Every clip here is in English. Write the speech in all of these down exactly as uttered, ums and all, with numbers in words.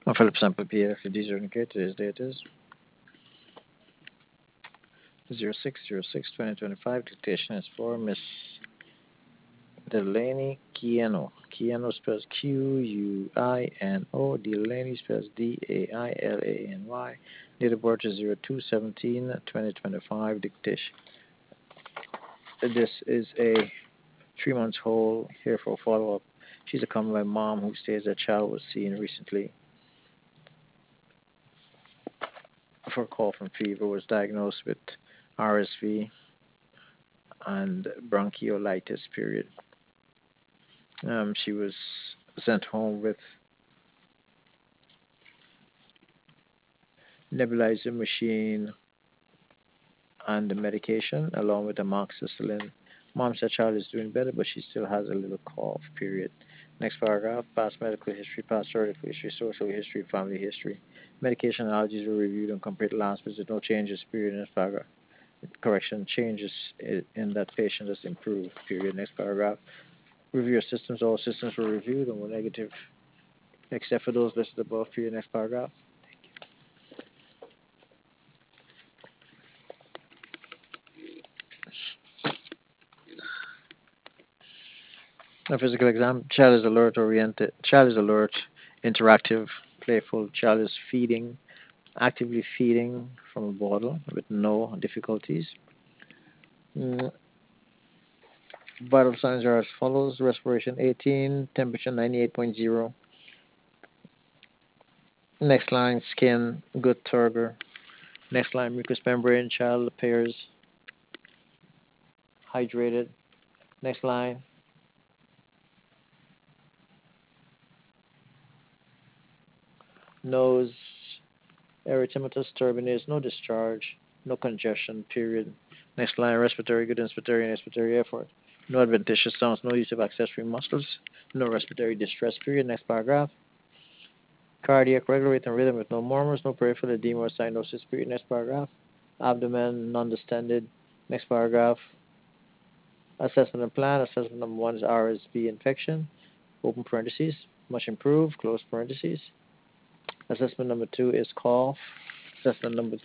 Oh, Philip Sample P F, these are indicated. Today's date is zero six zero six twenty twenty-five. Dictation is for Miss Delaney Quiano. Quiano spells Q U I N O. Delaney spells D A I L A N Y. Date of birth is zero two seventeen twenty twenty-five. Dictation. This is a three months old, here for follow up. She's accompanied by mom who states that child was seen recently for a cough and fever, was diagnosed with R S V and bronchiolitis, period. Um, she was sent home with nebulizer machine and the medication along with amoxicillin. Mom said child is doing better, but she still has a little cough, period. Next paragraph, past medical history, past surgical history, social history, family history. Medication and allergies were reviewed and compared last visit. No changes, period. Next paragraph. Correction, changes in that patient has improved, period. Next paragraph. Review your systems. All systems were reviewed and were negative, except for those listed above, period. Next paragraph. A physical exam. Child is alert, oriented. Child is alert, interactive, playful. Child is feeding, actively feeding from a bottle with no difficulties. Mm, vital signs are as follows: respiration eighteen, temperature ninety-eight point zero. Next line, skin good turgor. Next line, mucous membrane. Child appears hydrated. Next line, nose erythematous turbinase, no discharge, no congestion, period. Next line, respiratory good inspiratory and expiratory effort. No adventitious sounds, no use of accessory muscles, no respiratory distress, period. Next paragraph. Cardiac regular rate and rhythm with no murmurs, no peripheral edema or cyanosis, period. Next paragraph. Abdomen non-distended. Next paragraph. Assessment and plan. Assessment number one is R S V infection. Open parentheses. Much improved. Close parentheses. Assessment number two is cough. Assessment number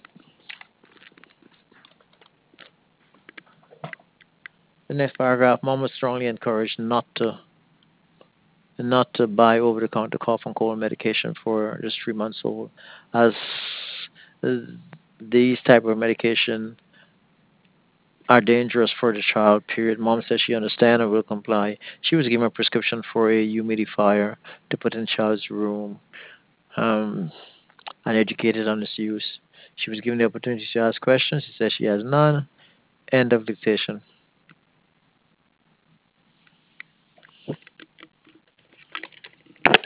The next paragraph, mom was strongly encouraged not to not to buy over-the-counter cough and cold medication for just three months old, as uh, these type of medication are dangerous for the child. Period. Mom says she understands and will comply. She was given a prescription for a humidifier to put in child's room, um, and educated on its use. She was given the opportunity to ask questions. She says she has none. End of dictation.